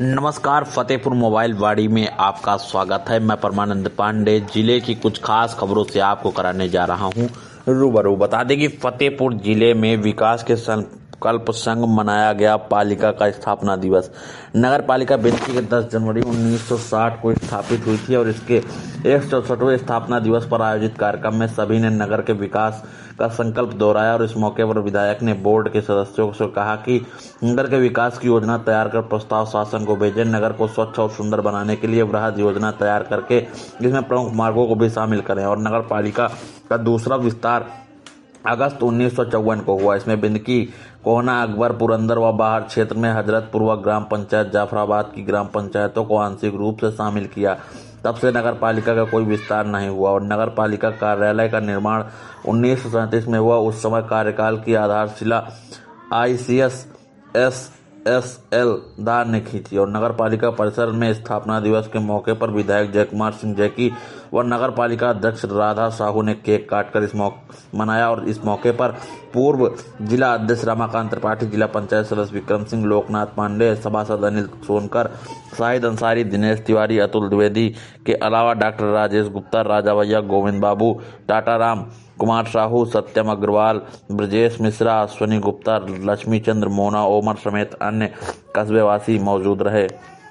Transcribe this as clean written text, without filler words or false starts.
नमस्कार, फतेहपुर मोबाइल वाड़ी में आपका स्वागत है। मैं परमानंद पांडे जिले की कुछ खास खबरों से आपको कराने जा रहा हूं रूबरू। बता दें कि फतेहपुर जिले में विकास के संकल्प संग मनाया गया पालिका का स्थापना दिवस। नगर पालिका बेंची के 10 जनवरी 1960 को स्थापित हुई थी और इसके 164वें स्थापना दिवस पर आयोजित कार्यक्रम में सभी ने नगर के विकास का संकल्प दोहराया और इस मौके पर विधायक ने बोर्ड के सदस्यों से कहा कि नगर के विकास की योजना तैयार कर प्रस्ताव शासन को भेजें। नगर को स्वच्छ और सुंदर बनाने के लिए वृहद योजना तैयार करके इसमें प्रमुख मार्गों को भी शामिल करें और नगर पालिका का दूसरा विस्तार अगस्त 1954 को हुआ। इसमें बिंदकी, कोहना, अकबरपुर अंदर व बाहर क्षेत्र में हजरतपुर व ग्राम पंचायत जाफराबाद की ग्राम पंचायतों को आंशिक रूप से शामिल किया। तब से नगर पालिका का कोई विस्तार नहीं हुआ और नगर पालिका कार्यालय का निर्माण 1937 में हुआ। उस समय कार्यकाल की आधारशिला ICS SSL दार ने की थी और नगर पालिका परिसर में स्थापना दिवस के मौके पर विधायक जयकुमार सिंह जैकी व नगर पालिका अध्यक्ष राधा साहू ने केक काटकर इस मौका मनाया और इस मौके पर पूर्व जिला अध्यक्ष रमाकांत त्रिपाठी, जिला पंचायत सदस्य विक्रम सिंह, लोकनाथ पांडे, सभासद अनिल सोनकर, शाहिद अंसारी, दिनेश तिवारी, अतुल द्विवेदी के अलावा डॉक्टर राजेश गुप्ता, राजा भैया, गोविंद बाबू, टाटा राम, कुमार साहू, सत्यम अग्रवाल, ब्रजेश मिश्रा, अश्विनी गुप्ता, लक्ष्मी चंद्र, मोना ओमर समेत अन्य कस्बेवासी मौजूद रहे।